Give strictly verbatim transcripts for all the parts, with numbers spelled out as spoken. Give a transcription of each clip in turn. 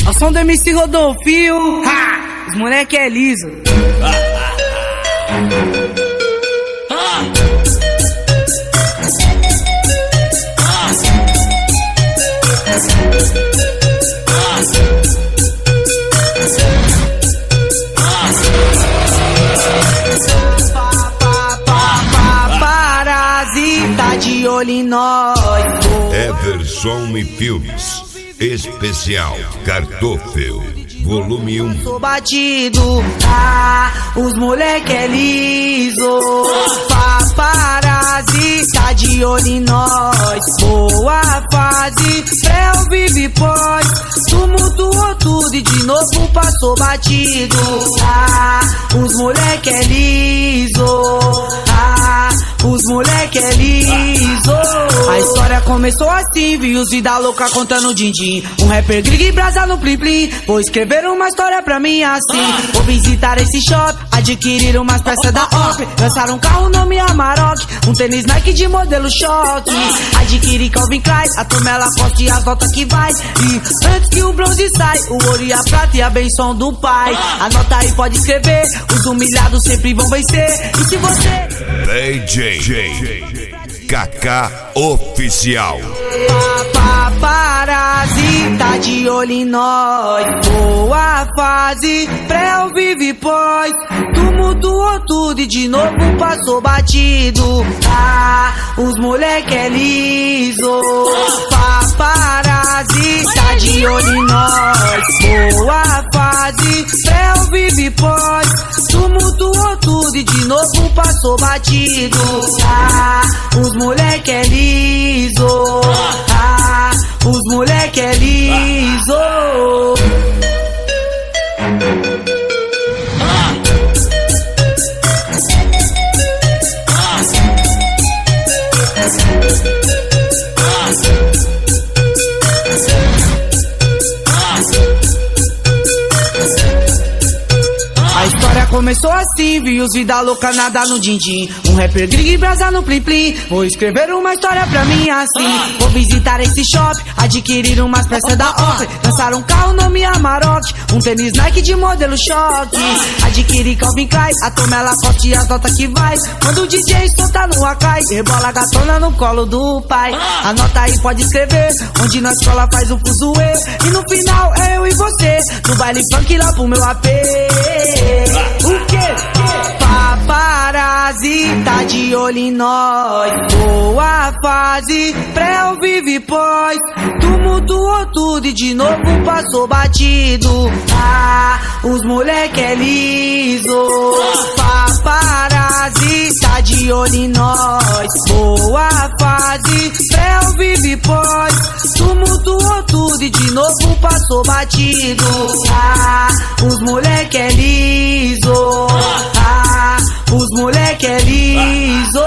Ao som do M C Rodolfinho, ha! Os moleque é liso. Parasita de olho em nós. Everson e Filmes Especial Kartoffel Volume um. Sou batido, ah, os moleque é liso. Paparazzi de olho em nós. Boa fase, pré vive pós. Tumultuou tudo e de novo passou batido. Ah, os moleque é liso. Ah, os moleque é liso. A história começou assim, vi os vida louca contando din-din. Um rapper grig brasa no plim plim. Vou escrever uma história pra mim assim. Vou visitar esse shopping, adquirir umas peças da Opry. Lançar um carro nome Amarok, um tênis Nike de modelo choque. Adquirir Calvin Klein, a turma Lacoste e as notas que vai. E antes que o bronze sai, o ouro e a prata e a benção do pai. Anota aí, pode escrever, os humilhados sempre vão vencer. E se você... D J Kaká Oficial. Paparazzi tá de olho em nós. Boa fase, pré ou vive pós. Tumultuou tudo e de novo passou batido. Ah, os moleque é liso. Paparazzi tá de olho em nós. Boa fase, pré ou vive pós. Tumultuou tudo e de novo passou batido. Ah, os moleque é liso. Ah, os moleque é liso. A história começou assim, vi os vida louca nada no din-din. Um rapper grig brasa no plim plim. Vou escrever uma história pra mim assim. Vou visitar esse shopping, adquirir umas peças da Opry. Lançar um carro nome Amarok, um tênis Nike de modelo choque. Adquirir Calvin Klein, a turma Lacoste e as notas que vai. Quando o D J solta no Akai, rebola a gatona no colo do pai. Anota aí, pode escrever, onde na escola faz o fuzuê. E no final é eu e você, no baile funk lá pro meu A P. O que? Paparazzi tá de olho em nós. Boa fase, pré ou vive pós. Tumultuou tudo e de novo passou batido. Ah, os moleque é liso. Paparazzi tá de olho em nós. Boa fase, pré ou vive pós. Tumultuou tudo e de novo passou batido. Ah, os moleque é liso. Ah, os moleque é liso.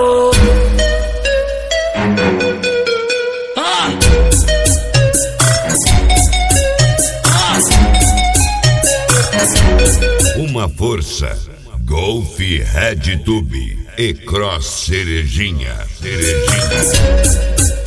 Uma força Golf Red Tube e Cross Cerejinha. Cerejinha.